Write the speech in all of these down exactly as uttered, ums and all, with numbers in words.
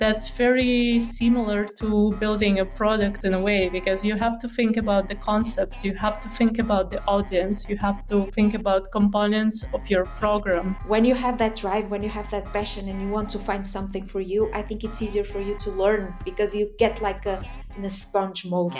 that's very similar to building a product in a way, because you have to think about the concept, you have to think about the audience, you have to think about components of your program. When you have that drive, when you have that passion and you want to find something for you, I think it's easier for you to learn because you get like a in a sponge mode.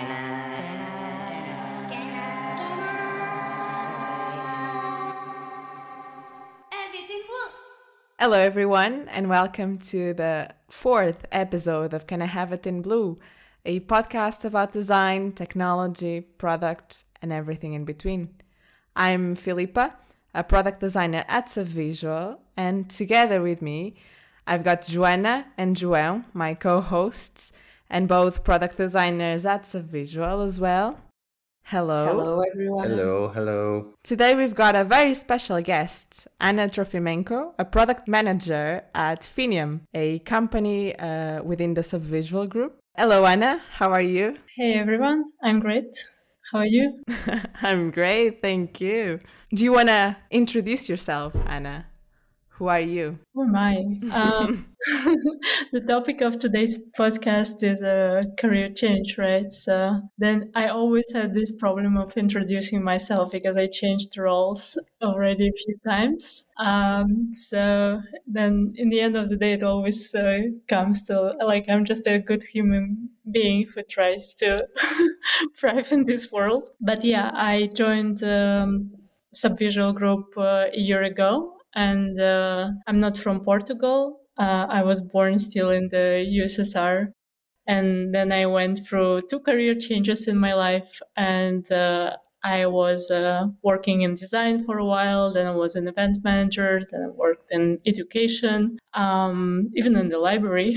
Hello, everyone, and welcome to the fourth episode of Can I Have It in Blue, a podcast about design, technology, product, and everything in between. I'm Filipa, a product designer at Subvisual, and together with me, I've got Joana and João, my co-hosts, and both product designers at Subvisual as well. Hello. Hello, everyone. Hello, hello. Today we've got a very special guest, Anna Trofimenko, a product manager at Finium, a company uh, within the Subvisual group. Hello, Anna. How are you? Hey, everyone. I'm great. How are you? I'm great. Thank you. Do you want to introduce yourself, Anna? Who are you? Who am I? Um, the topic of today's podcast is a career change, right? So then I always had this problem of introducing myself because I changed roles already a few times. Um, so then in the end of the day, it always uh, comes to like I'm just a good human being who tries to thrive in this world. But yeah, I joined um, Subvisual Group uh, a year ago. And uh, I'm not from Portugal. Uh, I was born still in the U S S R. And then I went through two career changes in my life. And uh, I was uh, working in design for a while. Then I was an event manager. Then I worked in education, um, even in the library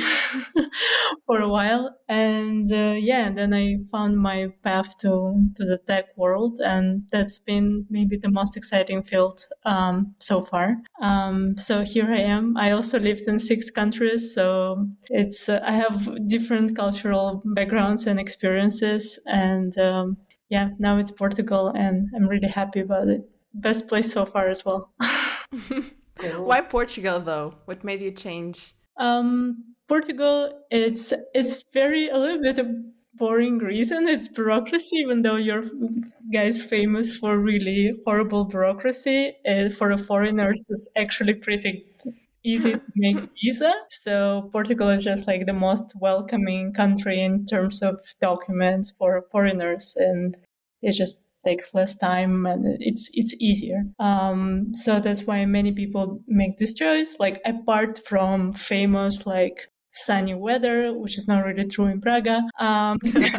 for a while. And uh, yeah, and then I found my path to, to the tech world. And that's been maybe the most exciting field um, so far. Um, so here I am. I also lived in six countries. So it's uh, I have different cultural backgrounds and experiences. And um, yeah, now it's Portugal, and I'm really happy about it. Best place so far as well. Why Portugal, though? What made you change? Um, Portugal, it's it's very a little bit of boring reason. It's bureaucracy, even though you're guys famous for really horrible bureaucracy. Uh, for a foreigner, it's actually pretty easy to make visa. So Portugal is just like the most welcoming country in terms of documents for foreigners, and it just takes less time and it's it's easier. Um, so that's why many people make this choice. Like apart from famous like sunny weather, which is not really true in Praga, um,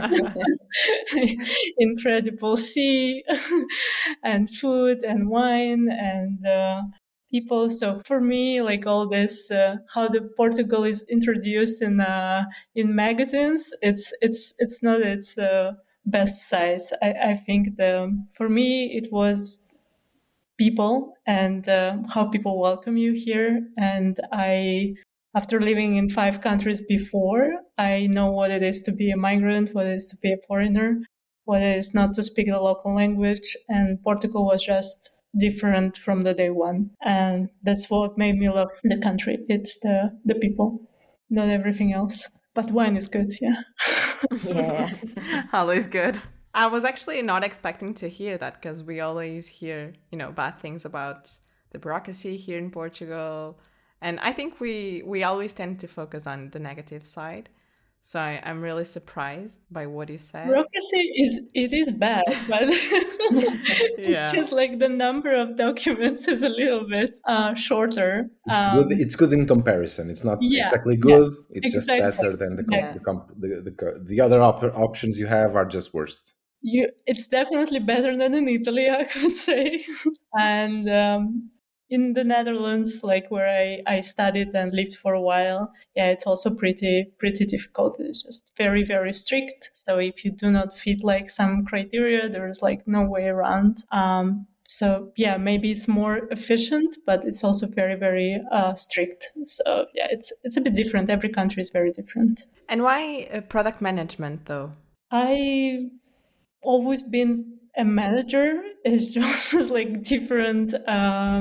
incredible sea and food and wine and uh, people. So for me, like all this, uh, how the Portugal is introduced in uh, in magazines, it's it's it's not its uh, best sides. I, I think the for me it was people and uh, how people welcome you here. And I, after living in five countries before, I know what it is to be a migrant, what it is to be a foreigner, what it is not to speak the local language. And Portugal was just different from the day one. And that's what made me love the country. It's the, the people, not everything else. But wine is good, yeah. Yeah. Always good. I was actually not expecting to hear that because we always hear, you know, bad things about the bureaucracy here in Portugal. And I think we, we always tend to focus on the negative side. So I, I'm really surprised by what you said. Bureaucracy is, it is bad, but it's Yeah. just like the number of documents is a little bit uh, shorter. It's Um, good. It's good in comparison. It's not yeah, exactly good. It's exactly. just better than the comp- Yeah. the, comp- the, the the other op- options you have are just worst. You, it's definitely better than in Italy, I could say. And um, in the Netherlands, like where I, I studied and lived for a while, yeah, it's also pretty pretty difficult. It's just very, very strict. So if you do not fit like some criteria, there's like no way around. Um, so yeah, maybe it's more efficient, but it's also very, very uh, strict. So yeah, it's it's a bit different. Every country is very different. And why uh, product management, though? I always been a manager. It's just like different um,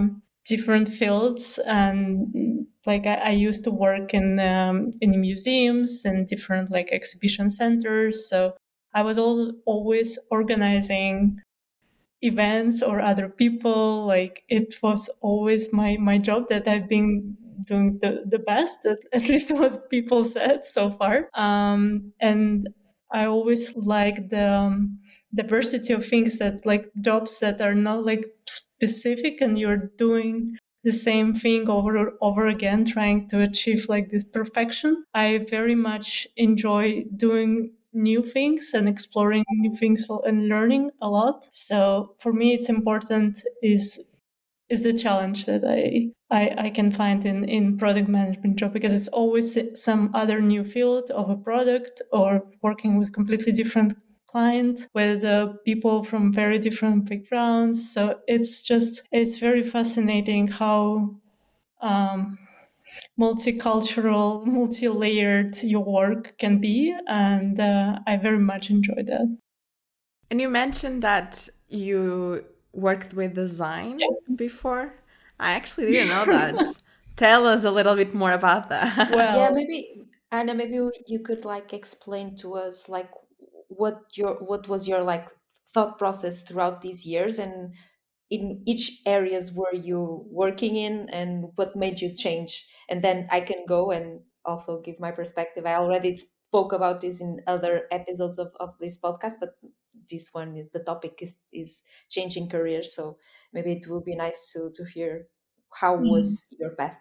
different fields, and like I, I used to work in um, in museums and different like exhibition centers. So I was also always organizing events or other people. Like it was always my my job that I've been doing the, the best, at, at least what people said so far. Um, and I always like the um, diversity of things, that like jobs that are not like specific and you're doing the same thing over and over again, trying to achieve like this perfection. I very much enjoy doing new things and exploring new things and learning a lot. So for me, it's important is is the challenge that I, I I can find in in product management job, because it's always some other new field of a product, or working with completely different client, with uh, people from very different backgrounds. So it's just it's very fascinating how um, multicultural, multi-layered your work can be, and uh, I very much enjoy that. And you mentioned that you worked with design Yeah. before. I actually didn't know that. Tell us a little bit more about that. Well, Yeah, maybe Anna, maybe you could like explain to us like what your what was your like thought process throughout these years, and in each areas were you working in, and what made you change. And then I can go and also give my perspective. I already spoke about this in other episodes of, of this podcast, but this one is the topic is is changing careers, so maybe it will be nice to to hear how mm. was your path.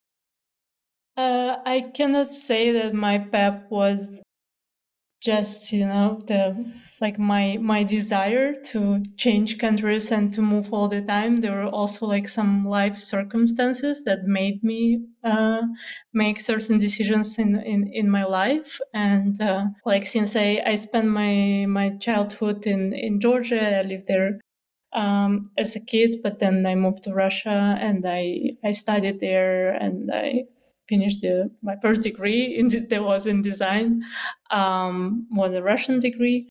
Uh, I cannot say that my path was just, you know, the like my my desire to change countries and to move all the time. There were also like some life circumstances that made me uh, make certain decisions in, in, in my life. And uh, like since I, I spent my my childhood in, in Georgia, I lived there um, as a kid, but then I moved to Russia and I, I studied there, and I finished the, my first degree in that was in design, um, was a Russian degree.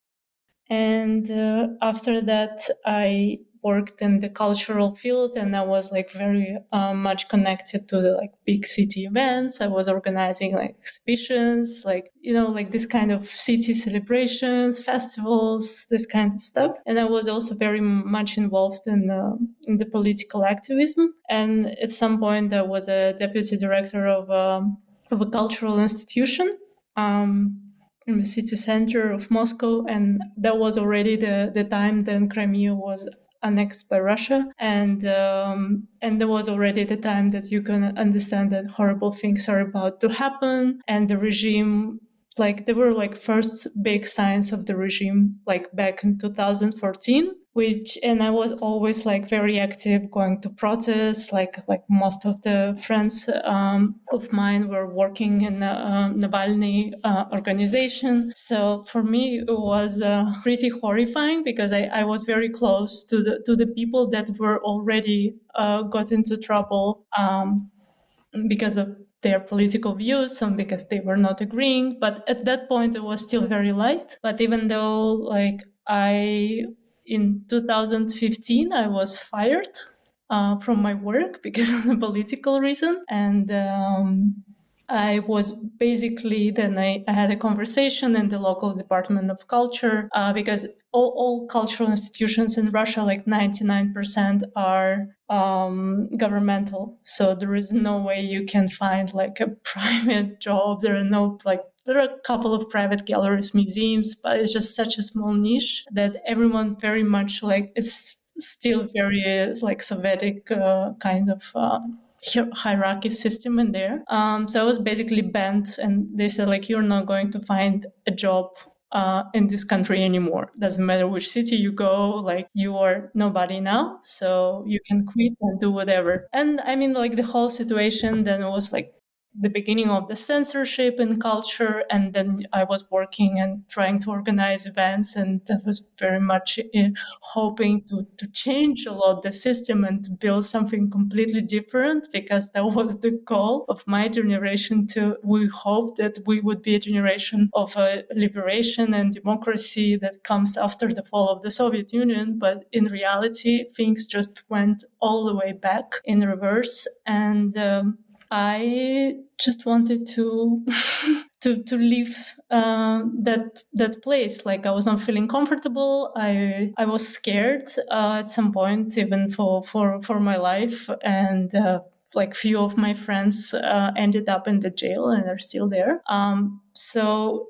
And uh, after that, I worked in the cultural field, and I was like very uh, much connected to the like big city events. I was organizing like exhibitions, like, you know, like this kind of city celebrations, festivals, this kind of stuff. And I was also very much involved in uh, in the political activism. And at some point, I was a deputy director of um, of a cultural institution. Um, in the city center of Moscow, and that was already the, the time then Crimea was annexed by Russia, and um, and there was already the time that you can understand that horrible things are about to happen, and the regime, like there were like first big signs of the regime like back in two thousand fourteen, which, and I was always like very active going to protests, like like most of the friends um, of mine were working in the uh, Navalny uh, organization. So for me it was uh, pretty horrifying, because I, I was very close to the to the people that were already uh, got into trouble um, because of their political views, and because they were not agreeing. But at that point it was still very light. But even though like I in two thousand fifteen, I was fired uh, from my work because of a political reason. And um, I was basically, then I, I had a conversation in the local department of culture, uh, because all, all cultural institutions in Russia, like ninety-nine percent are um, governmental. So there is no way you can find like a private job. There are no like There are a couple of private galleries, museums, but it's just such a small niche that everyone very much like, it's still very like Sovietic uh, kind of uh, hierarchy system in there. Um, so I was basically banned, and they said like, you're not going to find a job uh, in this country anymore. Doesn't matter which city you go, like you are nobody now, so you can quit and do whatever. And I mean, like the whole situation then was like the beginning of the censorship in culture, and then I was working and trying to organize events, and that was very much in hoping to, to change a lot the system and to build something completely different, because that was the goal of my generation. To we hoped that we would be a generation of uh, liberation and democracy that comes after the fall of the Soviet Union, but in reality things just went all the way back in reverse. And um, I just wanted to to to leave um, that that place. Like, I was not feeling comfortable. I I was scared uh, at some point, even for for for my life. And uh, like few of my friends uh, ended up in the jail and are still there. Um, so.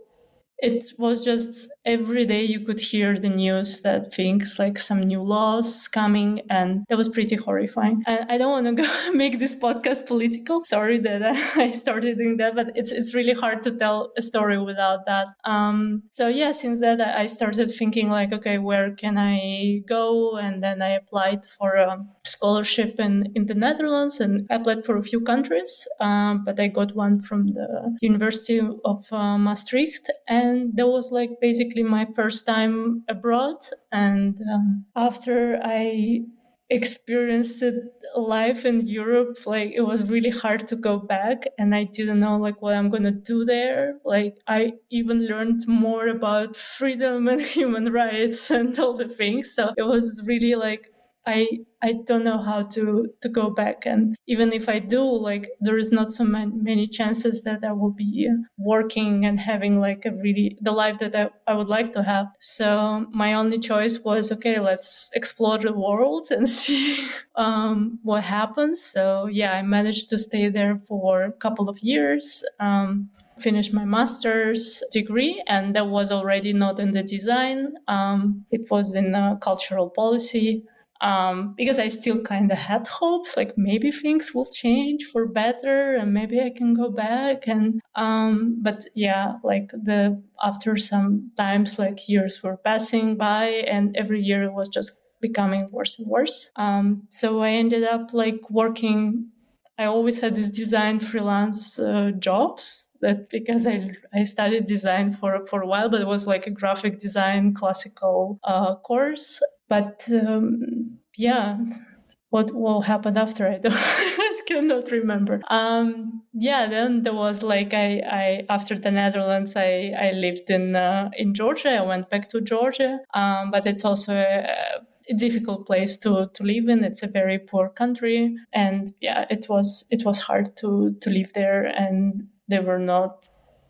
It was just every day you could hear the news that things like some new laws coming, and that was pretty horrifying. And I don't want to go make this podcast political. Sorry that I started doing that, but it's it's really hard to tell a story without that. Um, so yeah, since that I started thinking like, okay, where can I go? And then I applied for a scholarship in, in the Netherlands, and I applied for a few countries, um, but I got one from the University of uh, Maastricht. And And that was like basically my first time abroad. And um, after I experienced life in Europe, like it was really hard to go back, and I didn't know like what I'm gonna do there. Like, I even learned more about freedom and human rights and all the things. So it was really like, I I don't know how to, to go back. And even if I do, like, there is not so many, many chances that I will be working and having like a really, the life that I, I would like to have. So my only choice was, okay, let's explore the world and see um, what happens. So yeah, I managed to stay there for a couple of years. Um, finished my master's degree, and that was already not in the design. Um, it was in uh, cultural policy. Um, because I still kind of had hopes, like maybe things will change for better and maybe I can go back. And um, but yeah, like the after some times, like years were passing by, and every year it was just becoming worse and worse. Um, so I ended up like working. I always had these design freelance uh, jobs. That because I I studied design for for a while, but it was like a graphic design classical uh, course. But um, yeah, what what happened after I don't I cannot remember. Um, yeah, then there was like I, I after the Netherlands I, I lived in uh, in Georgia. I went back to Georgia, um, but it's also a, a difficult place to, to live in. It's a very poor country, and yeah, it was it was hard to to live there, and there were not.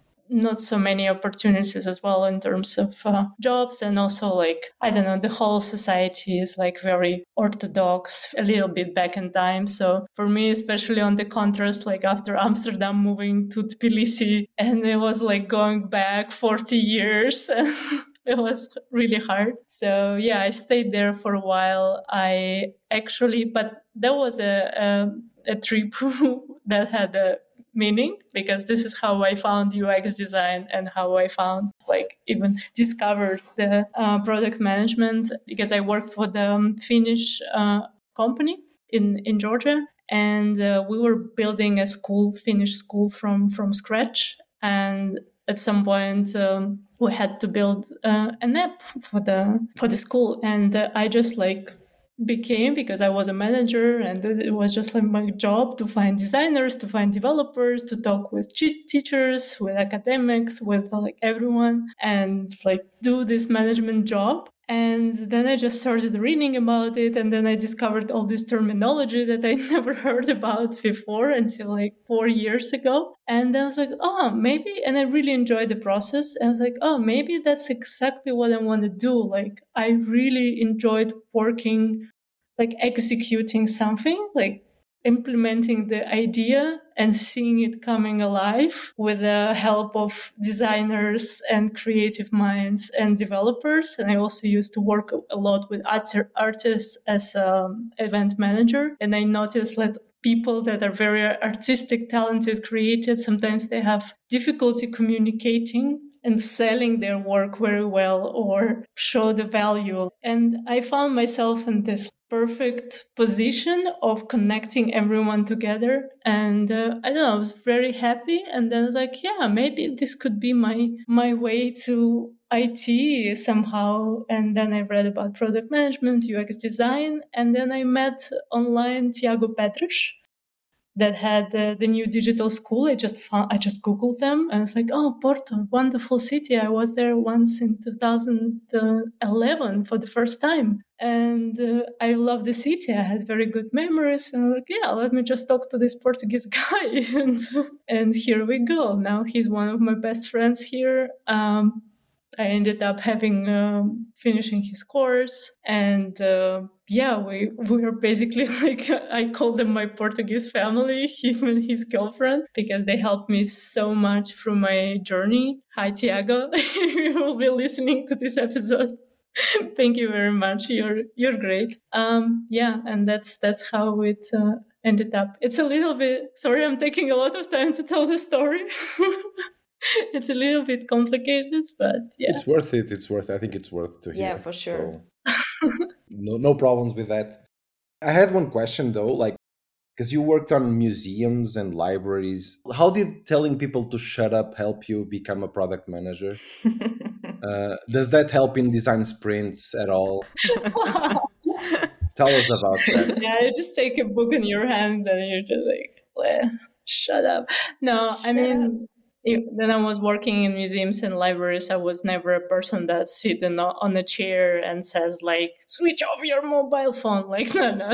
not so many opportunities as well in terms of uh, jobs. And also like, I don't know, the whole society is like very orthodox, a little bit back in time. So for me, especially on the contrast, like after Amsterdam, moving to Tbilisi, and it was like going back forty years. It was really hard. So yeah, I stayed there for a while. I actually, but that was a, a, a trip that had a meaning, because this is how I found U X design and how I found like even discovered the uh, product management, because I worked for the um, Finnish uh, company in, in Georgia, and uh, we were building a school, Finnish school from, from scratch. And at some point um, we had to build uh, an app for the for the school, and uh, I just like became, because I was a manager, and it was just like my job to find designers, to find developers, to talk with teachers, with academics, with like everyone, and like do this management job. And then I just started reading about it, and then I discovered all this terminology that I never heard about before until like four years ago. And then I was like, oh, maybe, and I really enjoyed the process. And I was like, oh, maybe that's exactly what I want to do. Like, I really enjoyed working, like executing something, like implementing the idea and seeing it coming alive with the help of designers and creative minds and developers. And I also used to work a lot with art- artists as an event manager. And I noticed that people that are very artistic, talented, creative, sometimes they have difficulty communicating and selling their work very well or show the value. And I found myself in this perfect position of connecting everyone together. And uh, I don't know, I was very happy. And then I was like, yeah, maybe this could be my my way to I T somehow. And then I read about product management, U X design, and then I met online Tiago Petras that had uh, the new digital school. I just found, I just Googled them and it's like, oh, Porto, wonderful city. I was there once in two thousand eleven for the first time. And uh, I love the city. I had very good memories. And I'm like, yeah, let me just talk to this Portuguese guy. and, and here we go. Now he's one of my best friends here. Um, I ended up having um, finishing his course, and uh, yeah, we we are basically like I call them my Portuguese family, him and his girlfriend, because they helped me so much through my journey. Hi, Tiago, you will be listening to this episode. Thank you very much. You're you're great. Um, yeah, and that's that's how it uh, ended up. It's a little bit sorry, I'm taking a lot of time to tell the story. It's a little bit complicated, but yeah. It's worth it. It's worth. I think it's worth to hear. Yeah, for sure. So, no, no problems with that. I had one question though, like because you worked on museums and libraries. How did telling people to shut up help you become a product manager? uh, does that help in design sprints at all? Tell us about that. Yeah, you just take a book in your hand and you're just like, well, shut up. No, I Shut mean, it, then I was working in museums and libraries. I was never a person that sits on a, on a chair and says like, switch off your mobile phone. Like, no, no,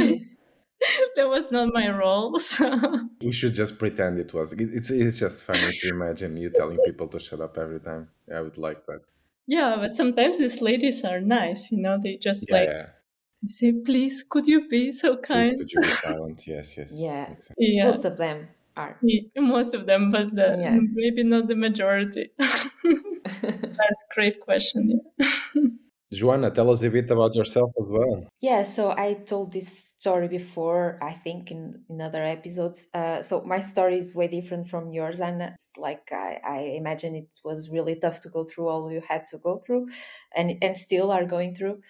that was not my role. So. We should just pretend it was. It, it's it's just funny to imagine you telling people to shut up every time. I would like that. Yeah, but sometimes these ladies are nice, you know, they just Yeah, like yeah. say, please, could you be so kind? Please, could you be silent? Yes, yes. Yeah. Exactly. Yeah. Most of them are. Yeah, most of them, but the, Yeah. maybe not the majority. That's a great question. Yeah. Joanna, tell us a bit about yourself as well. Yeah, so I told this story before, I think in, in other episodes. Uh, so my story is way different from yours, and it's like I, I imagine it was really tough to go through all you had to go through, and and still are going through.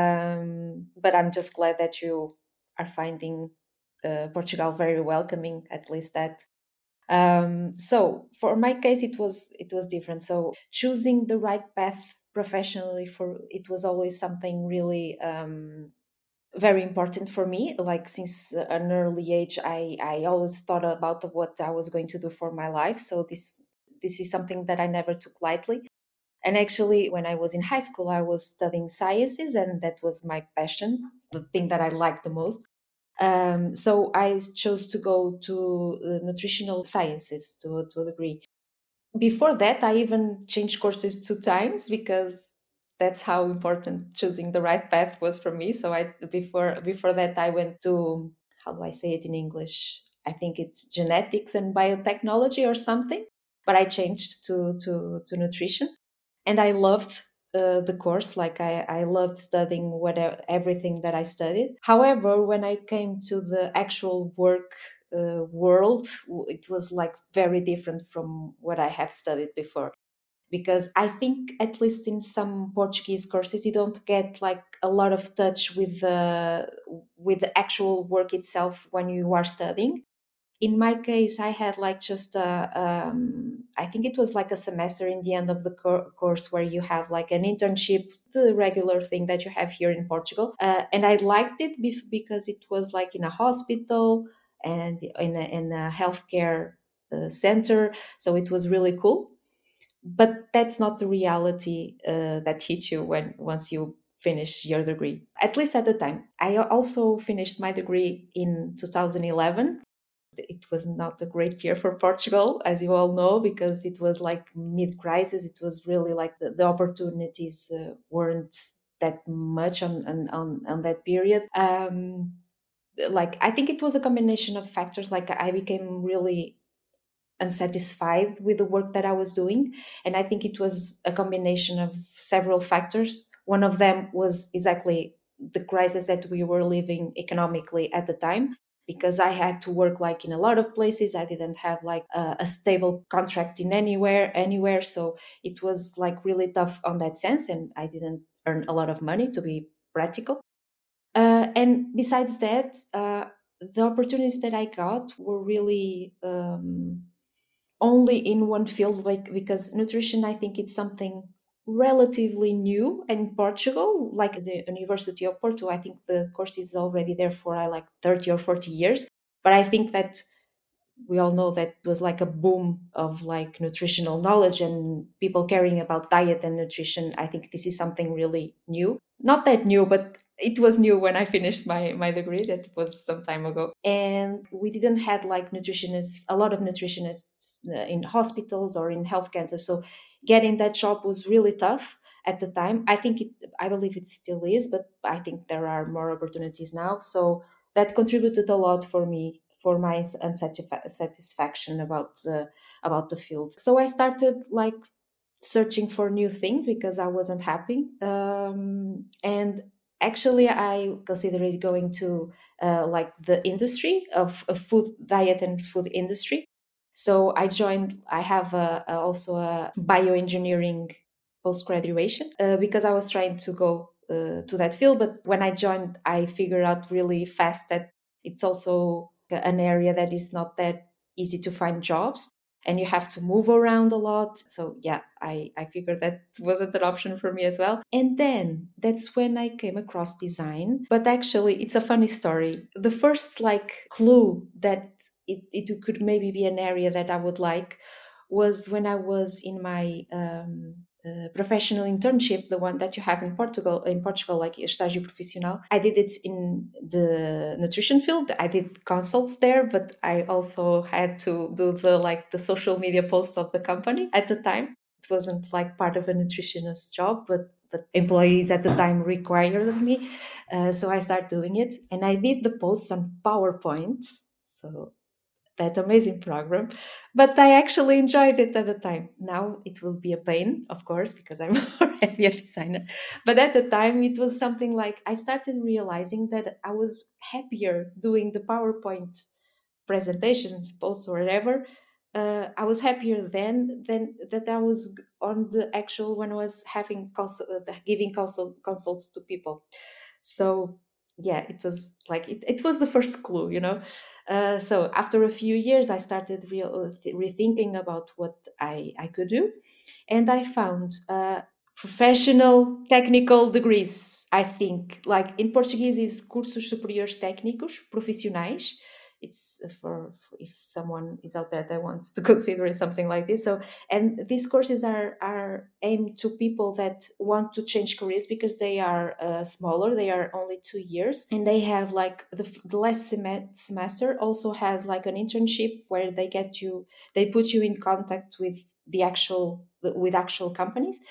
Um, but I'm just glad that you are finding uh, Portugal very welcoming, at least that. Um, so for my case, it was it was different. So choosing the right path professionally for it was always something really um, very important for me. Like since an early age, I I always thought about what I was going to do for my life. So this this is something that I never took lightly. And actually, when I was in high school, I was studying sciences, and that was my passion, the thing that I liked the most. Um, so I chose to go to uh, nutritional sciences to, to a degree. Before that, I even changed courses two times because that's how important choosing the right path was for me. So I before before that, I went to, how do I say it in English? I think it's genetics and biotechnology or something. But I changed to to, to nutrition, and I loved uh, the course. Like I, I loved studying whatever everything that I studied. However, when I came to the actual work uh, world, it was like very different from what I have studied before. Because I think, at least in some Portuguese courses, you don't get like a lot of touch with the with the actual work itself when you are studying. In my case, I had like just a, um, I think it was like a semester in the end of the cor- course where you have like an internship, the regular thing that you have here in Portugal. Uh, and I liked it bef- because it was like in a hospital and in a, in a healthcare uh, center. So it was really cool. But that's not the reality uh, that hits you when once you finish your degree, at least at the time. I also finished my degree in two thousand eleven. It was not a great year for Portugal, as you all know, because it was like mid-crisis. It was really like the, the opportunities uh, weren't that much on on, on that period. Um, like I think it was a combination of factors. Like I became really unsatisfied with the work that I was doing, and I think it was a combination of several factors. One of them was exactly the crisis that we were living economically at the time, because I had to work like in a lot of places. I didn't have like a, a stable contract in anywhere, anywhere. So it was like really tough on that sense. And I didn't earn a lot of money, to be practical. Uh, and besides that, uh, the opportunities that I got were really um, only in one field, like because nutrition, I think it's something relatively new in Portugal, like the University of Porto. I think the course is already there for uh, like thirty or forty years. But I think that we all know that was like a boom of like nutritional knowledge and people caring about diet and nutrition. I think this is something really new. Not that new, but it was new when I finished my my degree. That was some time ago, and we didn't had like nutritionists, a lot of nutritionists uh, in hospitals or in health centers. So getting that job was really tough at the time. I think it, I believe it still is, but I think there are more opportunities now. So that contributed a lot for me for my unsatisfaction about the about the field. So I started like searching for new things because I wasn't happy. Um, and actually, I considered going to uh, like the industry of, of food diet and food industry. So I joined. I have a, a, also a bioengineering post graduation uh, because I was trying to go uh, to that field. But when I joined, I figured out really fast that it's also an area that is not that easy to find jobs and you have to move around a lot. So yeah, I, I figured that wasn't an option for me as well. And then that's when I came across design. But actually, it's a funny story. The first like clue that it, it could maybe be an area that I would like was when I was in my um, uh, professional internship, the one that you have in Portugal, in Portugal, like estágio profissional. I did it in the nutrition field. I did consults there, but I also had to do the like the social media posts of the company at the time. It wasn't like part of a nutritionist job, but the employees at the time required of me. Uh, so I started doing it, and I did the posts on PowerPoint. So that amazing program, but I actually enjoyed it at the time. Now it will be a pain, of course, because I'm already a designer. But at the time, it was something like I started realizing that I was happier doing the PowerPoint presentations, posts, or whatever. Uh, I was happier then than that I was on the actual when I was having consult, uh, giving consult, consults to people. So yeah, it was like it, it was the first clue, you know. Uh, so after a few years, I started real, uh, th- rethinking about what I, I could do, and I found uh, professional technical degrees. I think, like in Portuguese, is cursos superiores técnicos profissionais. It's for, for if someone is out there that wants to consider something like this. So, and these courses are are aimed to people that want to change careers because they are uh, smaller. They are only two years, and they have like the, the last sem- semester also has like an internship where they get you, they put you in contact with the actual with actual companies.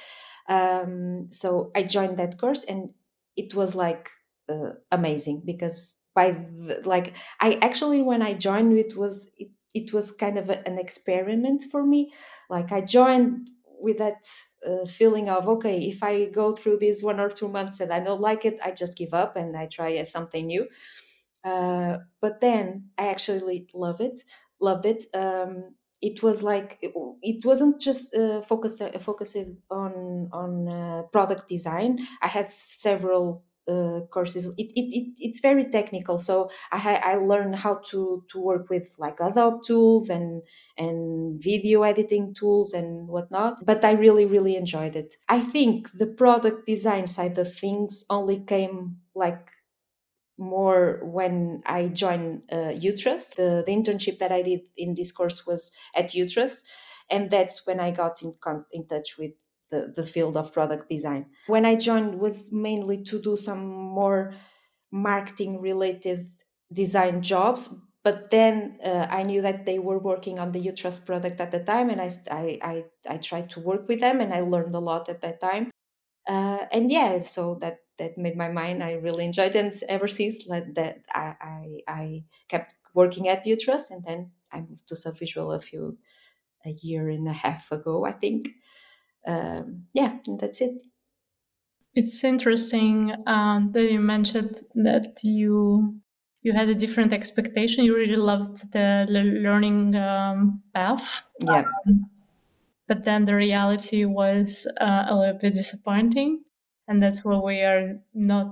Um, so I joined that course, and it was like uh, amazing because by the, like I actually when I joined it was it, it was kind of a, an experiment for me. Like I joined with that uh, feeling of okay, if I go through this one or two months and I don't like it, I just give up and I try something new. Uh, but then I actually love it, loved it. Um, it was like it, it wasn't just uh, focus uh, focusing on on uh, product design. I had several uh, courses. It, it, it it's very technical, so I ha- I learned how to to work with like Adobe tools and and video editing tools and whatnot. But I really really enjoyed it. I think the product design side of things only came like more when I joined uh, Utrust. The, the internship that I did in this course was at Utrust, and that's when I got in, con- in touch with the, the field of product design. When I joined was mainly to do some more marketing related design jobs, but then uh, I knew that they were working on the Utrust product at the time, and I, I, I, I tried to work with them, and I learned a lot at that time. Uh, and yeah, so that that made my mind. I really enjoyed it, and ever since like that, I, I I kept working at Utrust, and then I moved to Subvisual a few a year and a half ago, I think. Um, yeah, and that's it. It's interesting um, that you mentioned that you you had a different expectation. You really loved the le- learning um, path, Yeah, um, but then the reality was uh, a little bit disappointing, and that's where we are not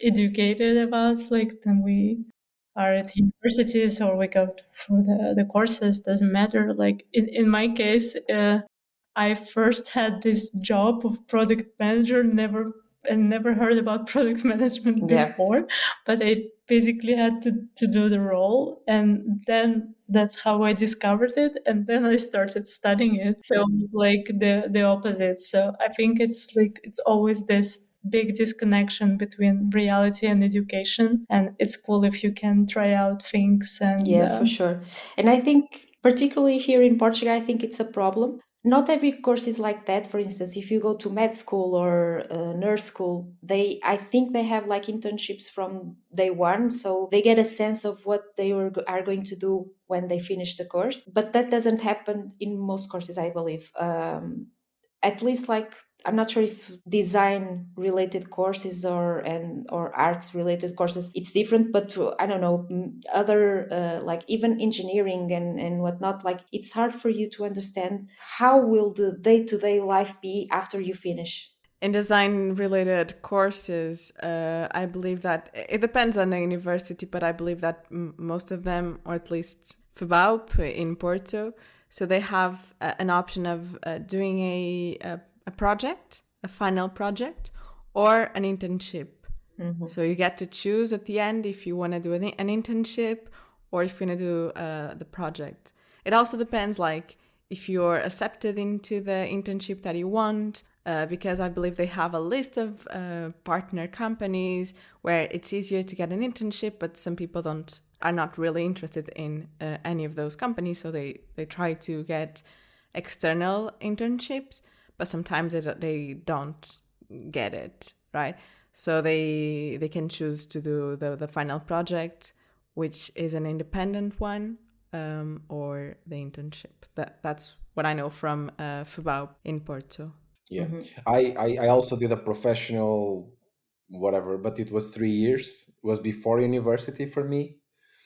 educated about, like then we are at universities or we go through the, the courses, doesn't matter. Like in, in my case, uh, I first had this job of product manager, never and never heard about product management Yeah. before, but I basically had to, to do the role. And then that's how I discovered it. And then I started studying it. So like the, the opposite. So I think it's like, it's always this big disconnection between reality and education. And it's cool if you can try out things. And Yeah, uh, for sure. And I think, particularly here in Portugal, I think it's a problem. Not every course is like that. For instance, if you go to med school or uh, nurse school, they I think they have like internships from day one, so they get a sense of what they were, are going to do when they finish the course. But that doesn't happen in most courses, I believe. Um, at least like I'm not sure if design related courses or and or arts related courses it's different, but I don't know, other uh, like even engineering and and whatnot, like it's hard for you to understand how will the day-to-day life be after you finish. In design related courses, uh, I believe that it depends on the university, but I believe that m- most of them, or at least F B A U in Porto, so they have uh, an option of uh, doing a, a a project, a final project, or an internship. Mm-hmm. So you get to choose at the end if you want to do an, an internship or if you want to do uh, the project. It also depends, like, if you're accepted into the internship that you want, uh, because I believe they have a list of uh, partner companies where it's easier to get an internship, but some people don't are not really interested in uh, any of those companies, so they, they try to get external internships, but sometimes they, they don't get it, right? So they they can choose to do the, the final project, which is an independent one, um, or the internship. That That's what I know from uh, F B A U in Porto. Yeah, mm-hmm. I, I I also did a professional whatever, but it was three years. It was before university for me,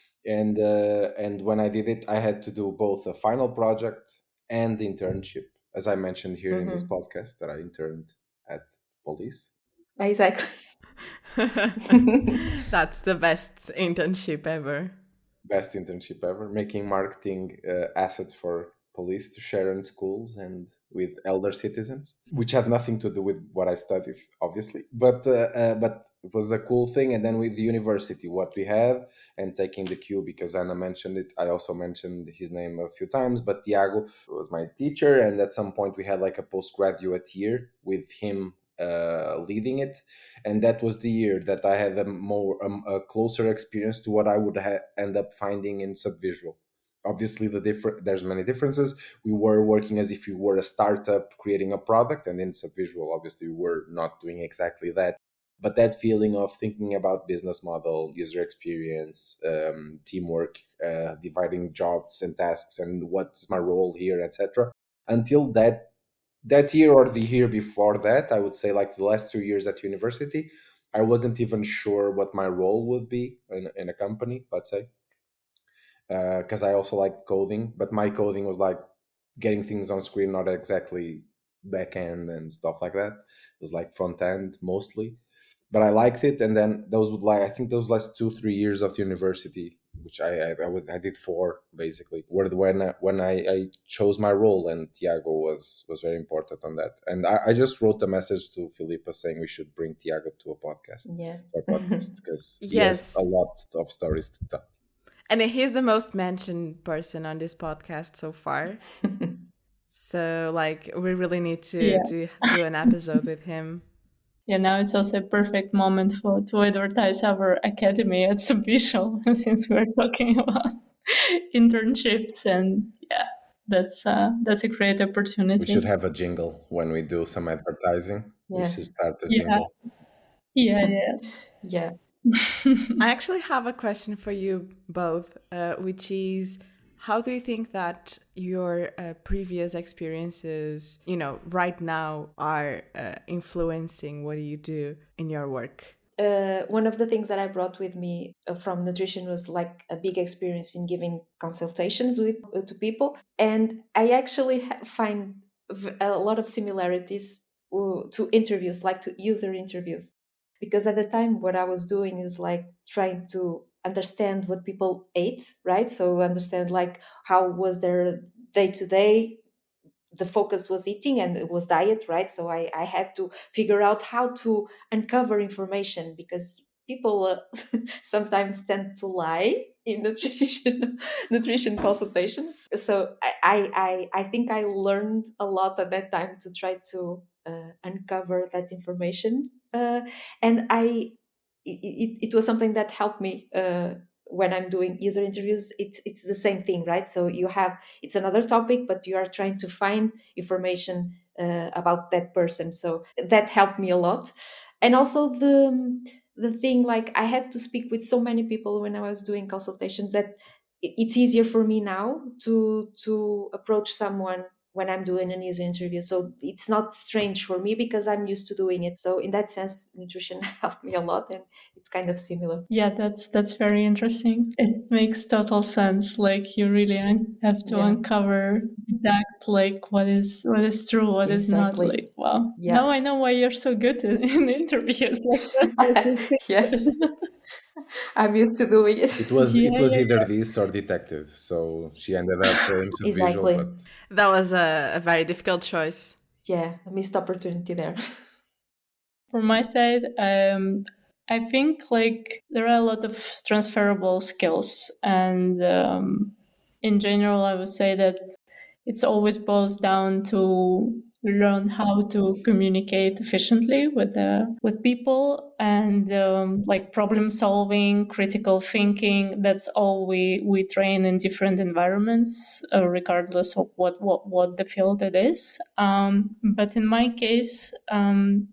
and uh, and when I did it, I had to do both a final project and the internship, as I mentioned here mm-hmm. in this podcast that I interned at police. Exactly. That's the best internship ever. Best internship ever, making marketing uh, assets for police to share in schools and with elder citizens, which had nothing to do with what I studied, obviously, but uh, uh, but it was a cool thing. And then with the university, what we had, and taking the cue, because Anna mentioned it, I also mentioned his name a few times, but Tiago was my teacher, and at some point we had like a postgraduate year with him uh, leading it, and that was the year that I had a more um, a closer experience to what I would ha- end up finding in Subvisual. Obviously, the different there's many differences. We were working as if we were a startup creating a product, and in Subvisual, obviously, we were not doing exactly that. But that feeling of thinking about business model, user experience, um, teamwork, uh, dividing jobs and tasks, and what's my role here, et cetera. Until that that year or the year before that, I would say like the last two years at university, I wasn't even sure what my role would be in, in a company, let's say. Because uh, I also liked coding, but my coding was like getting things on screen, not exactly back end and stuff like that. It was like front end mostly, but I liked it. And then those would like I think those last two three years of university, which I I, I, would, I did four basically, were when I, when I, I chose my role, and Tiago was was very important on that. And I, I just wrote a message to Filipa saying we should bring Tiago to a podcast, yeah, to our podcast, because yes. he has a lot of stories to tell. And he's the most mentioned person on this podcast so far. So, like, we really need to, yeah. to do an episode with him. Yeah, now it's also a perfect moment for to advertise our academy at Subvisual, since we're talking about internships, and yeah, that's uh, that's a great opportunity. We should have a jingle when we do some advertising. Yeah. We should start a yeah. jingle. Yeah, yeah, yeah. I actually have a question for you both, uh, which is, how do you think that your uh, previous experiences, you know, right now are uh, influencing what you do in your work? Uh, one of the things that I brought with me uh, from nutrition was like a big experience in giving consultations with uh, to people, and I actually ha- find a lot of similarities uh, to interviews, like to user interviews. because at the time what I was doing is like trying to understand what people ate, right? So understand like how was their day to day. The focus was eating and it was diet, right? So I, I had to figure out how to uncover information, because people uh, sometimes tend to lie in nutrition nutrition consultations. So I, I I think I learned a lot at that time to try to uh, uncover that information, uh, and I it, it, it was something that helped me. Uh, when I'm doing user interviews, it's it's the same thing, right? So you have, it's another topic, but you are trying to find information uh, about that person. So that helped me a lot. And also the the thing, like I had to speak with so many people when I was doing consultations, that it- it's easier for me now to to approach someone when I'm doing a user interview. So it's not strange for me because I'm used to doing it. So in that sense, nutrition helped me a lot, and it's kind of similar. Yeah, that's that's very interesting. It makes total sense. Like you really un- have to Yeah. uncover, deduct, like what is what is true, what is not. Exactly. Like wow, Yeah. now I know why you're so good in, in interviews. Like that, this is Yeah. I'm used to doing it. It was yeah, it was yeah, either yeah. this or detective. So she ended up in some visual, Exactly. but That was a, a very difficult choice. Yeah, a missed opportunity there. From my side, um, I think like there are a lot of transferable skills, and um, in general, I would say that it's always boils down to learn how to communicate efficiently with uh, with people, and um, like problem solving, critical thinking. That's all we we train in different environments, uh, regardless of what what what the field it is. Um, but in my case. Um,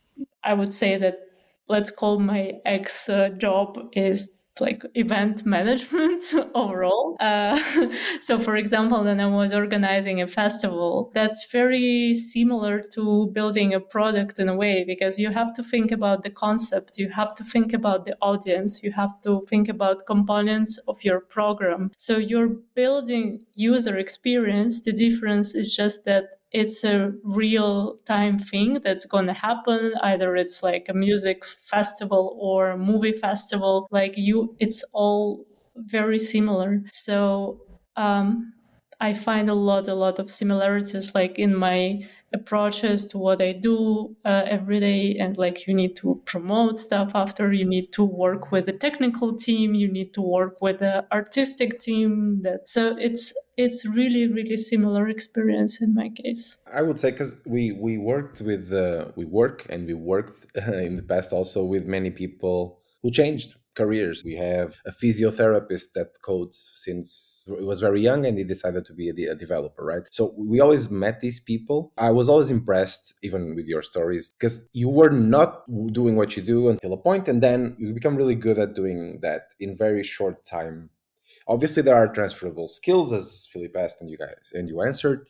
I would say that let's call my ex uh, job is like event management overall. Uh, so, for example, when I was organizing a festival, that's very similar to building a product in a way, because you have to think about the concept, you have to think about the audience, you have to think about components of your program. So, you're building user experience. The difference is just that it's a real time thing that's going to happen. Either it's like a music festival or a movie festival. Like you, it's all very similar. So um, I find a lot, a lot of similarities, like in my approaches to what I do uh, every day. And like you need to promote stuff after, you need to work with the technical team, you need to work with the artistic team. That so it's it's really really similar experience in my case. I would say because we we worked with uh, we work and we worked in the past also with many people who changed careers. We have a physiotherapist that codes since he was very young and he decided to be a, de- a developer, right? So we always met these people. I was always impressed, even with your stories, because you were not doing what you do until a point, and then you become really good at doing that in very short time. Obviously, there are transferable skills, as Philip asked and you guys and you answered,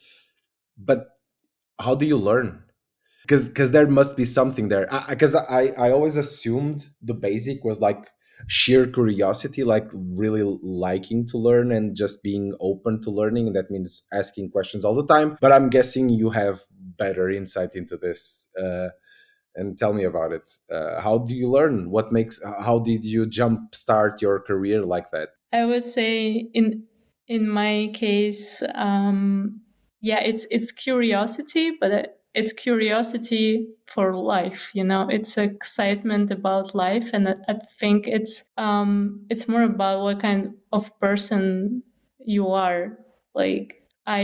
but how do you learn? Because because there must be something there. Because I, I I always assumed the basic was like sheer curiosity, like really liking to learn and just being open to learning, and that means asking questions all the time. But I'm guessing you have better insight into this. Uh, and tell me about it. Uh, how do you learn? What makes? How did you jump start your career like that? I would say in in my case, um, yeah, it's it's curiosity, but it's curiosity for life. You know, it's excitement about life, and I, I think it's um, it's more about what kind of person you are. Like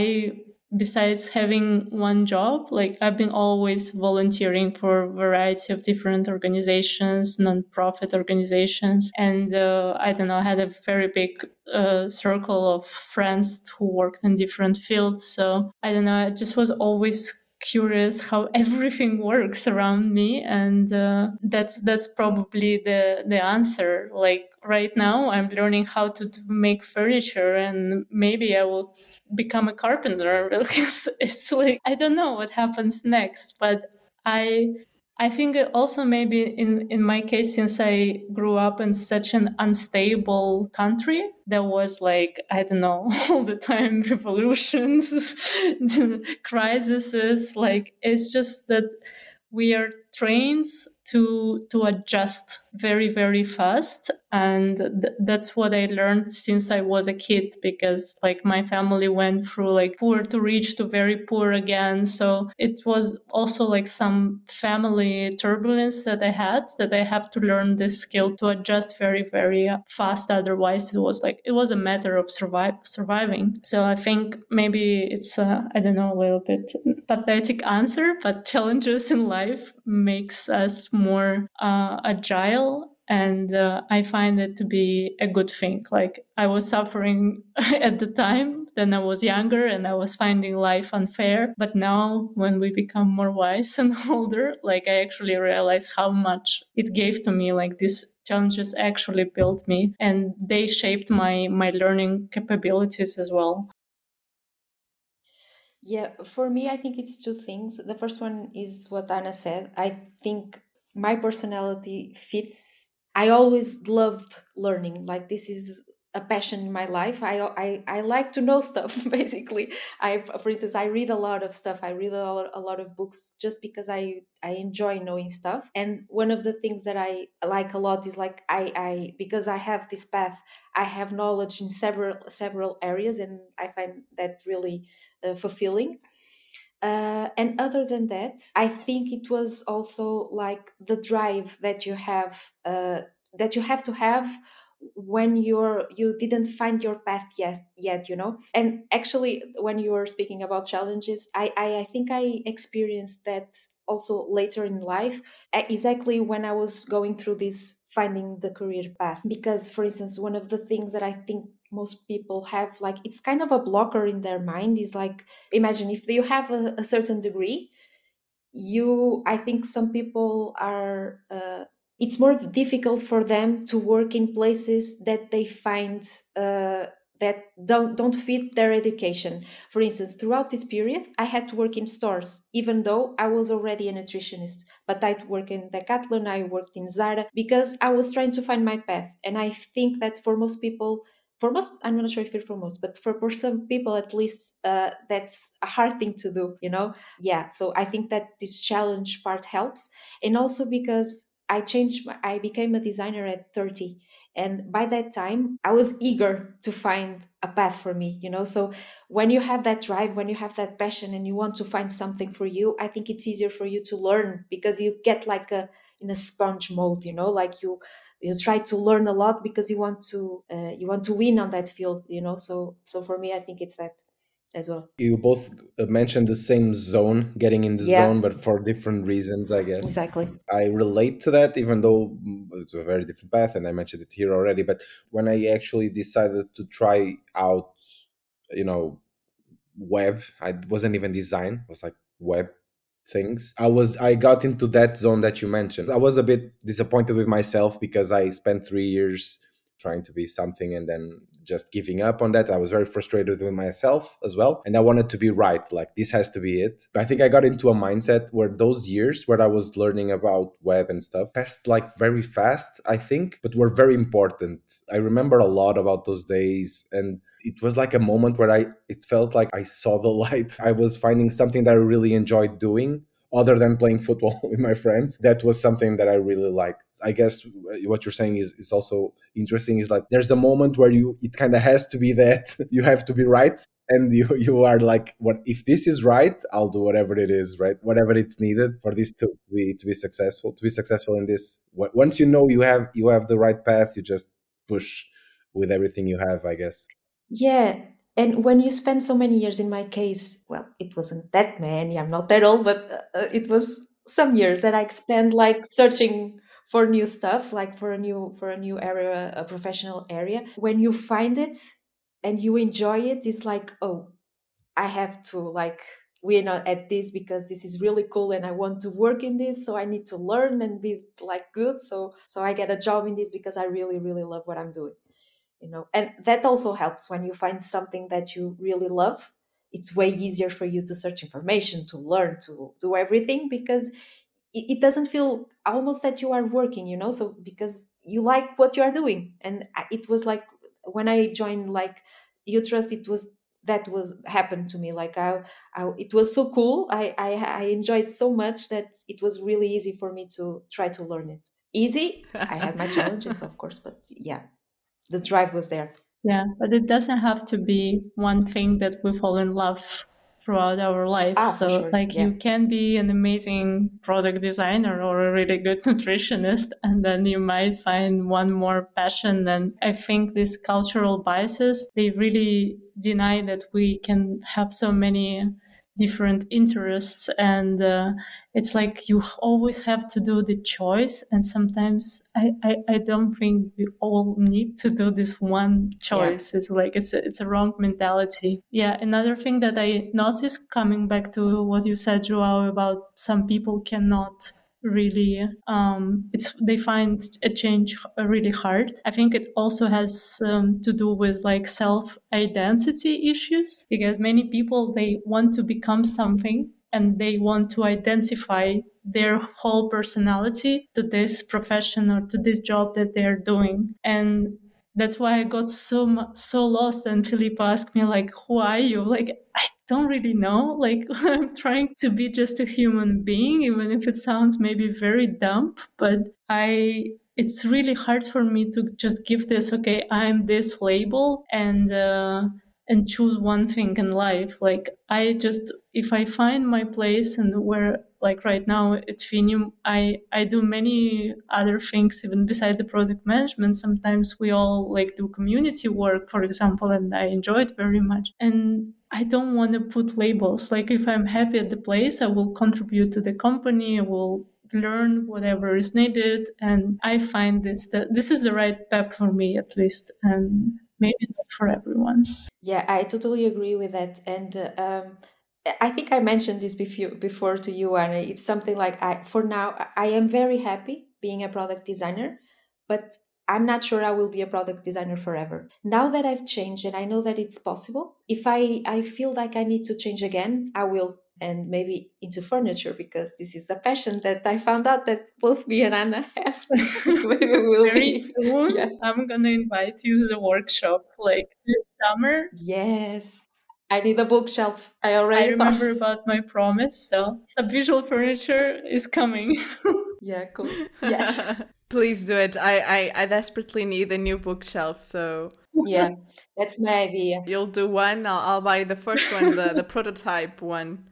I besides having one job, like I've been always volunteering for a variety of different organizations, non-profit organizations, and uh, I don't know, I had a very big uh, circle of friends who worked in different fields. So I don't know, I just was always curious how everything works around me, and uh, that's that's probably the the answer. Like right now I'm learning how to, to make furniture, and maybe I will become a carpenter because it's like I don't know what happens next. But I I think also maybe in, in my case, since I grew up in such an unstable country, there was like, I don't know, all the time revolutions, crises. Like, it's just that we are trained to to adjust very very fast, and th- that's what I learned since I was a kid, because like my family went through like poor to rich to very poor again, so it was also like some family turbulence that I had, that I have to learn this skill to adjust very very fast. Otherwise it was like it was a matter of survive surviving. So I think maybe it's uh, I don't know, a little bit pathetic answer, but challenges in life makes us more uh, agile, and uh, I find it to be a good thing. Like I was suffering at the time, then I was younger and I was finding life unfair, but now when we become more wise and older, like I actually realize how much it gave to me. Like these challenges actually built me, and they shaped my my learning capabilities as well. Yeah, for me, I think it's two things. The first one is what Anna said. I think my personality fits. I always loved learning. Like this is a passion in my life. I I, I like to know stuff. Basically, I for instance, I read a lot of stuff. I read a lot, a lot of books just because I I enjoy knowing stuff. And one of the things that I like a lot is like I I because I have this path. I have knowledge in several several areas, and I find that really uh, fulfilling. Uh, and other than that, I think it was also like the drive that you have, uh, that you have to have when you're you didn't find your path yet yet you know. And actually, when you were speaking about challenges, i i, I think I experienced that also later in life, uh, exactly when I was going through this finding the career path. Because for instance, one of the things that I think most people have, like it's kind of a blocker in their mind, is like, imagine if you have a, a certain degree, you I think some people are uh, it's more difficult for them to work in places that they find uh, that don't don't fit their education. For instance, throughout this period I had to work in stores even though I was already a nutritionist, but I worked in Decathlon, I worked in Zara, because I was trying to find my path. And I think that for most people, for most, I'm not sure if it's for most, but for, for some people at least, uh, that's a hard thing to do, you know. Yeah, so I think that this challenge part helps. And also because I changed my, I became a designer at thirty, and by that time I was eager to find a path for me, you know. So when you have that drive, when you have that passion and you want to find something for you, I think it's easier for you to learn, because you get like a in a sponge mode, you know, like you you try to learn a lot because you want to uh, you want to win on that field, you know. So so for me, I think it's that as well. You both uh, mentioned the same zone, getting in the Yeah, zone, but for different reasons, I guess. exactly. I relate to that, even though mm, it's a very different path, and I mentioned it here already. But when I actually decided to try out, you know, web, I wasn't even design, it was like web things. I was I got into that zone that you mentioned. I was a bit disappointed with myself because I spent three years trying to be something and then just giving up on that. I was very frustrated with myself as well. And I wanted to be right. Like, this has to be it. But I think I got into a mindset where those years where I was learning about web and stuff passed like very fast, I think, but were very important. I remember a lot about those days. And it was like a moment where I, it felt like I saw the light. I was finding something that I really enjoyed doing other than playing football with my friends. That was something that I really liked. I guess what you're saying is, is also interesting, is like there's a moment where you it kind of has to be that you have to be right, and you you are like, what if this is right, I'll do whatever it is, right, whatever it's needed for this to be to be successful to be successful in this. Once you know you have you have the right path, you just push with everything you have, I guess. Yeah. And when you spend so many years, in my case, well, it wasn't that many, I'm not that old, but uh, uh, it was some years that I spent like searching for new stuff, like for a new for a new area, a professional area. When you find it and you enjoy it, it's like, oh, I have to like win on- at this because this is really cool and I want to work in this, so I need to learn and be like good. So so I get a job in this because I really, really love what I'm doing, you know. And that also helps when you find something that you really love. It's way easier for you to search information, to learn, to do everything, because it, it doesn't feel almost that you are working, you know. So because you like what you are doing. And I- it was like when I joined like Utrust, it was that was happened to me. Like I, I it was so cool. I, I I enjoyed so much that it was really easy for me to try to learn it. Easy. I had my challenges, of course, but yeah, the drive was there. Yeah, but it doesn't have to be one thing that we fall in love throughout our lives. Ah, for so sure. like Yeah. you can be an amazing product designer or a really good nutritionist, and then you might find one more passion. And I think these cultural biases, they really deny that we can have so many different interests, and uh, it's like you always have to do the choice, and sometimes I, I, I don't think we all need to do this one choice. Yeah. It's like it's a, it's a wrong mentality. Yeah, another thing that I noticed, coming back to what you said, Joao, about some people cannot really um it's they find a change really hard. I think it also has um, to do with like self-identity issues, because many people, they want to become something and they want to identify their whole personality to this profession or to this job that they're doing. And that's why I got so so lost. And Filippo asked me, like, who are you? Like, I don't really know. Like, I'm trying to be just a human being, even if it sounds maybe very dumb. But I, it's really hard for me to just give this, okay, I'm this label, and uh, and choose one thing in life. Like, I just, if I find my place, and where, like right now at Finium, I, I do many other things even besides the product management. Sometimes we all like do community work, for example, and I enjoy it very much. And I don't want to put labels. Like, if I'm happy at the place, I will contribute to the company, I will learn whatever is needed. And I find this, that this is the right path for me, at least. And maybe not for everyone. Yeah, I totally agree with that. And uh, um, I think I mentioned this before, before to you, Anna. It's something like, I, for now, I am very happy being a product designer, but I'm not sure I will be a product designer forever. Now that I've changed and I know that it's possible, if I, I feel like I need to change again, I will. And maybe into furniture, because this is a passion that I found out that both me and Anna have. Maybe we'll Very be, soon, yeah. I'm going to invite you to the workshop, like this summer. Yes. I need a bookshelf. I already I remember thought. about my promise, so Subvisual Furniture is coming. Yeah, cool. Yes. Please do it. I, I, I desperately need a new bookshelf, so Yeah, that's my idea. you'll do one. I'll, I'll buy the first one, the, the prototype one.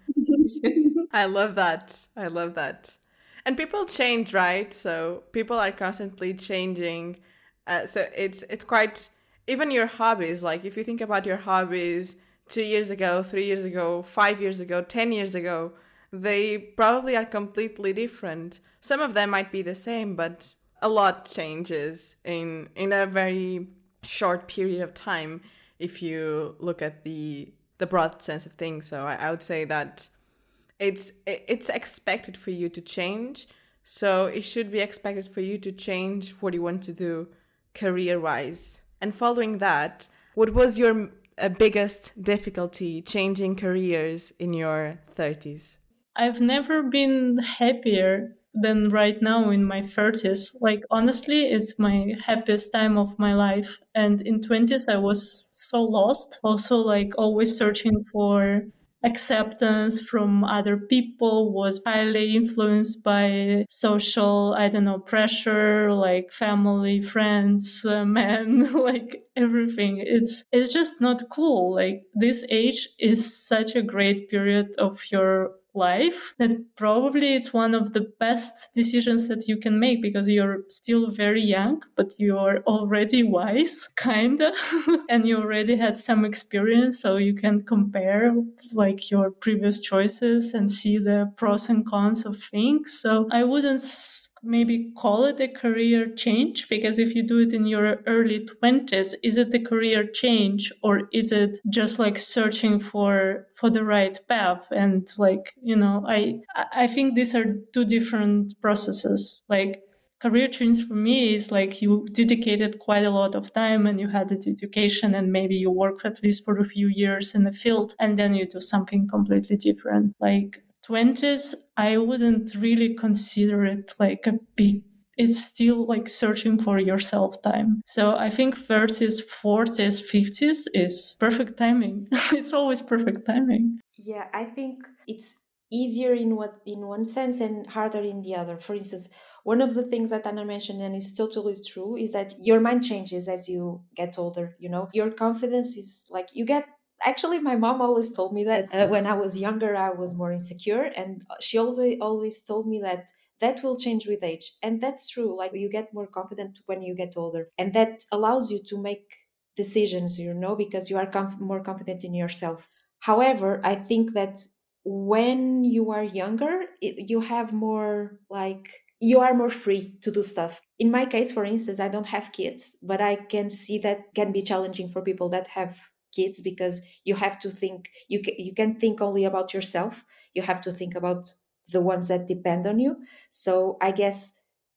I love that. I love that. And people change, right? So people are constantly changing. Uh, so it's it's quite, even your hobbies, like if you think about your hobbies two years ago, three years ago, five years ago, ten years ago, they probably are completely different. Some of them might be the same, but a lot changes in in a very short period of time if you look at the the broad sense of things. So I, I would say that it's it's expected for you to change. So it should be expected for you to change what you want to do career-wise. And following that, what was your uh, biggest difficulty changing careers in your thirties? I've never been happier than right now in my thirties. Like, honestly, it's my happiest time of my life. And in twenties, I was so lost. Also, like, always searching for acceptance from other people, was highly influenced by social, I don't know, pressure, like family, friends, uh, men, like everything. It's it's just not cool. Like, this age is such a great period of your life that probably it's one of the best decisions that you can make, because you're still very young, but you're already wise, kinda, and you already had some experience, so you can compare like your previous choices and see the pros and cons of things. So I wouldn't maybe call it a career change, because if you do it in your early twenties, is it a career change, or is it just like searching for for the right path? And like, you know, I I think these are two different processes. Like, career change for me is like you dedicated quite a lot of time and you had the education, and maybe you work at least for a few years in the field, and then you do something completely different. Like, twenties, I wouldn't really consider it like a big it's still like searching for yourself time. So I think thirties, forties, fifties is perfect timing. It's always perfect timing. Yeah, I think it's easier in what in one sense and harder in the other. For instance, one of the things that Anna mentioned and is totally true is that your mind changes as you get older. You know, your confidence is like you get. Actually, my mom always told me that uh, when I was younger, I was more insecure, and she also always told me that that will change with age, and that's true. Like you get more confident when you get older, and that allows you to make decisions. You know, because you are conf- more confident in yourself. However, I think that when you are younger, it, you have more like you are more free to do stuff. In my case, for instance, I don't have kids, but I can see that can be challenging for people that have kids because you have to think you can, you can think only about yourself. You have to think about the ones that depend on you. So I guess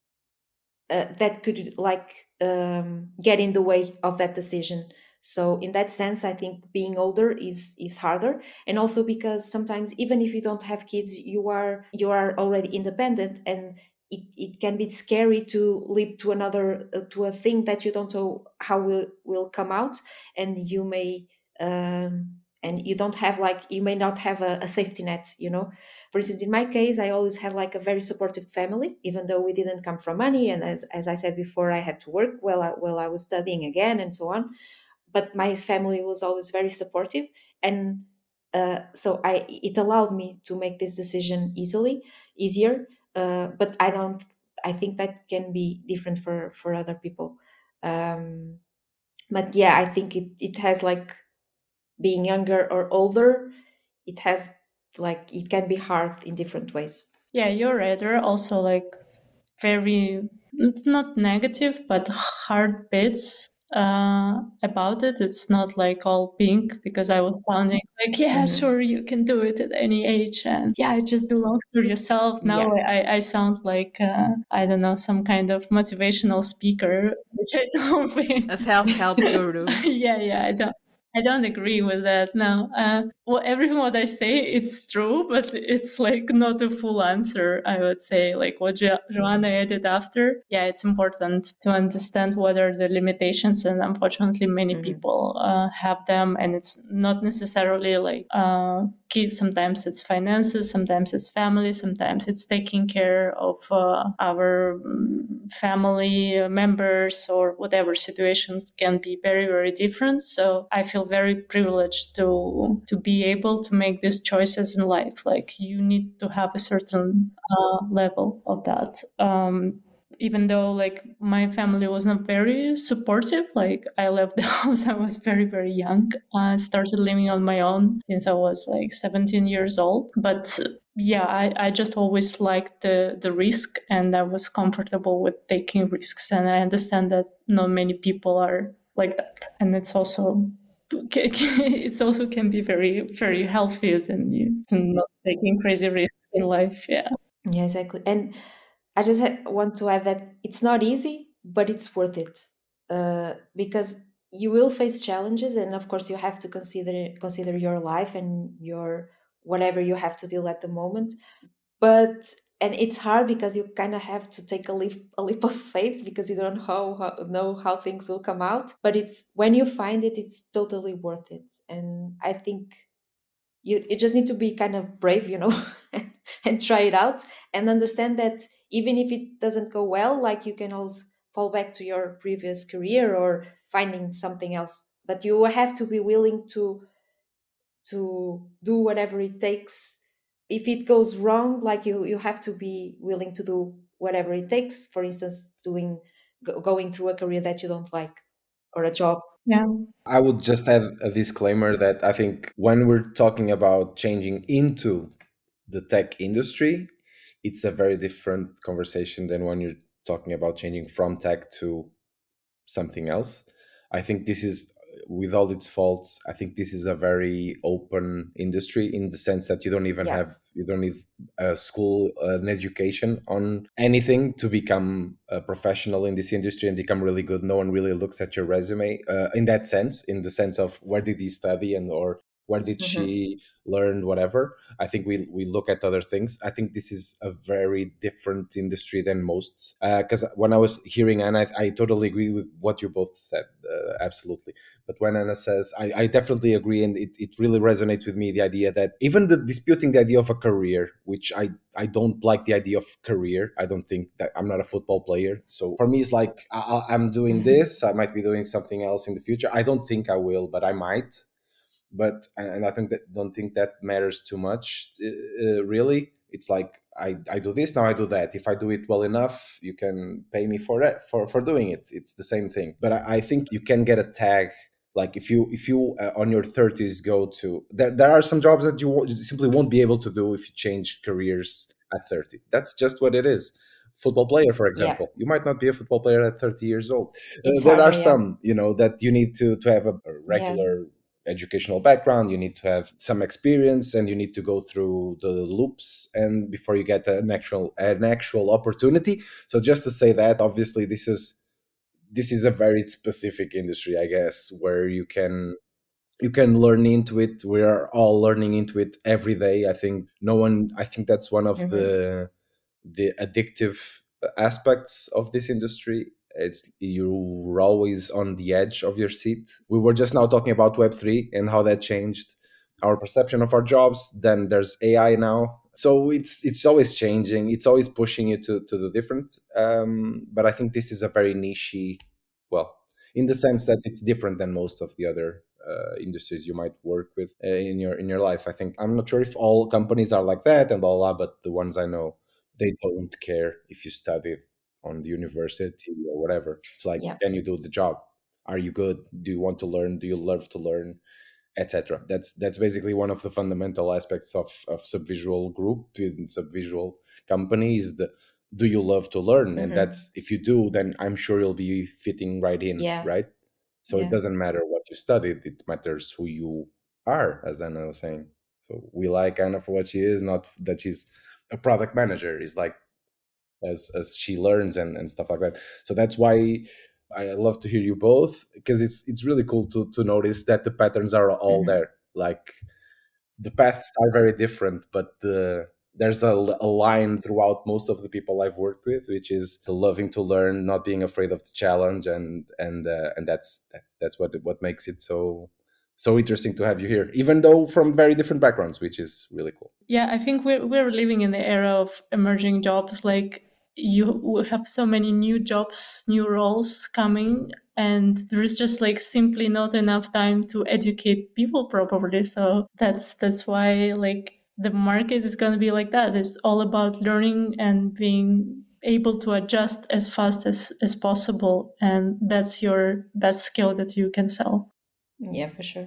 uh, that could like um, get in the way of that decision. So in that sense, I think being older is is harder, and also because sometimes even if you don't have kids, you are you are already independent, and it, it can be scary to leap to another uh, to a thing that you don't know how will will come out, and you may um, and you don't have like you may not have a, a safety net, you know. For instance, in my case, I always had like a very supportive family, even though we didn't come from money. And as, as I said before, I had to work while I, while I was studying again and so on. But my family was always very supportive. And uh, so I it allowed me to make this decision easily, easier. Uh, but I don't, I think that can be different for, for other people. Um, but yeah, I think it, it has like being younger or older, it has like it can be hard in different ways. Yeah, you're right. There are also like very, it's not negative, but hard bits uh, about it. It's not like all pink because I was sounding like, yeah, Mhm. sure, you can do it at any age. And yeah, it just belongs to yourself. Now Yeah. I, I sound like, uh, I don't know, some kind of motivational speaker, which I don't think. A self-help guru. yeah, yeah, I don't. I don't agree with that. No, uh, well, everything what I say it's true, but it's like not a full answer. I would say, like what jo- Joanna added after. Yeah, it's important to understand what are the limitations, and unfortunately, many Mhm. people uh, have them, and it's not necessarily like uh, kids. Sometimes it's finances, sometimes it's family, sometimes it's taking care of uh, our um, family members or whatever. Situations can be very, very different. So I feel very privileged to to be able to make these choices in life. Like you need to have a certain uh, level of that. Um, even though like my family was not very supportive, like I left the house, I was very, very young. I started living on my own since I was like seventeen years old. But yeah, I, I just always liked the, the risk, and I was comfortable with taking risks. And I understand that not many people are like that. And it's also it's also can be very, very healthy than you to not taking crazy risks in life. Yeah. Yeah, exactly. And I just ha- want to add that it's not easy, but it's worth it uh, because you will face challenges, and of course, you have to consider consider your life and your whatever you have to deal at the moment. But and it's hard because you kind of have to take a leap a leap of faith because you don't know how, how know how things will come out. But it's when you find it, it's totally worth it. And I think you you just need to be kind of brave, you know, and try it out and understand that even if it doesn't go well, like you can always fall back to your previous career or finding something else. But you have to be willing to to do whatever it takes. If it goes wrong, like you you have to be willing to do whatever it takes. For instance, doing go, going through a career that you don't like or a job. Yeah. I would just add a disclaimer that I think when we're talking about changing into the tech industry, it's a very different conversation than when you're talking about changing from tech to something else. I think this is, with all its faults, I think this is a very open industry in the sense that you don't even Yeah. have, you don't need a school, uh, an education on anything to become a professional in this industry and become really good. No one really looks at your resume uh, in that sense, in the sense of where did you study and or where did Mm-hmm. she learn whatever. I think we we look at other things. I think this is a very different industry than most, because when I was hearing Anna, I, I totally agree with what you both said, uh, absolutely. But when Anna says, I, I definitely agree, and it, it really resonates with me, the idea that even the disputing the idea of a career, which I, I don't like the idea of career. I don't think that I'm not a football player. So for me, it's like I, I'm doing this. I might be doing something else in the future. I don't think I will, but I might. But and I think that don't think that matters too much, uh, really. It's like I, I do this, now I do that. If I do it well enough, you can pay me for it, for for doing it. It's the same thing. But I, I think you can get a tag. Like if you if you uh, on your thirties go to there, there are some jobs that you, won't, you simply won't be able to do if you change careers at thirty. That's just what it is. Football player, for Yeah, example, you might not be a football player at thirty years old. Uh, it's there are harder. Yeah, some, you know, that you need to to have a, a yeah, regular educational background, you need to have some experience, and you need to go through the loops and before you get an actual an actual opportunity. So just to say that, obviously this is this is a very specific industry, I guess, where you can you can learn into it. We are all learning into it every day. I think no one I think that's one of mm-hmm. the the addictive aspects of this industry. It's you're always on the edge of your seat. We were just now talking about web three and how that changed our perception of our jobs. Then there's A I now, so it's it's always changing, it's always pushing you to to do different. Um, but I think this is a very niche, well, in the sense that it's different than most of the other uh, industries you might work with uh, in your in your life. I think I'm not sure if all companies are like that and blah blah, but the ones I know, they don't care if you studied on the university or whatever. It's like, Yeah, can you do the job? Are you good? Do you want to learn? Do you love to learn? Etc. That's that's basically one of the fundamental aspects of of Subvisual Group in Subvisual company is the do you love to learn? And mm-hmm. that's if you do, then I'm sure you'll be fitting right in, Yeah, right? So it yeah, doesn't matter what you studied; it matters who you are, as Anna was saying. So we like Anna for what she is, not that she's a product manager. Is like as as she learns and, and stuff like that. So that's why I love to hear you both, because it's it's really cool to to notice that the patterns are all mm-hmm. there. Like the paths are very different, but the there's a, a line throughout most of the people I've worked with, which is the loving to learn, not being afraid of the challenge, and and uh, and that's that's that's what what makes it so so interesting to have you here, even though from very different backgrounds, which is really cool. Yeah, I think we're we're living in the era of emerging jobs. Like you have so many new jobs, new roles coming, and there is just like simply not enough time to educate people properly. So that's that's why like the market is going to be like that. It's all about learning and being able to adjust as fast as, as possible, and that's your best skill that you can sell. Yeah, for sure.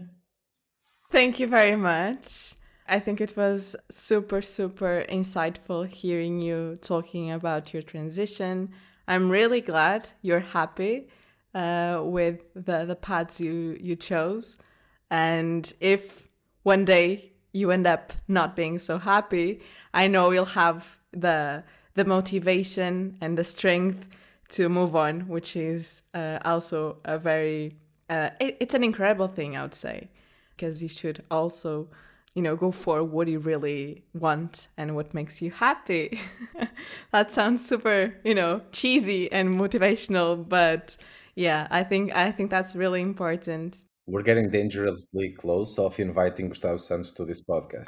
Thank you very much. I think it was super, super insightful hearing you talking about your transition. I'm really glad you're happy uh, with the, the paths you, you chose. And if one day you end up not being so happy, I know you'll have the the motivation and the strength to move on, which is uh, also a very, uh, it, it's an incredible thing, I would say, because you should also, you know, go for what you really want and what makes you happy. That sounds super, you know, cheesy and motivational, but yeah, I think I think that's really important. We're getting dangerously close of inviting Gustavo Santos to this podcast.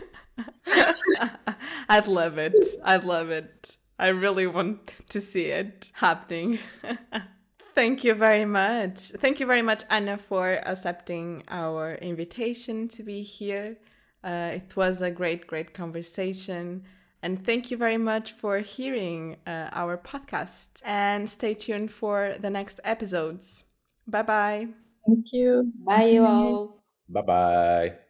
I'd love it. I'd love it. I really want to see it happening. Thank you very much. Thank you very much, Anna, for accepting our invitation to be here. Uh, it was a great, great conversation. And thank you very much for hearing uh, our podcast. And stay tuned for the next episodes. Bye-bye. Thank you. Bye, you all. Bye bye.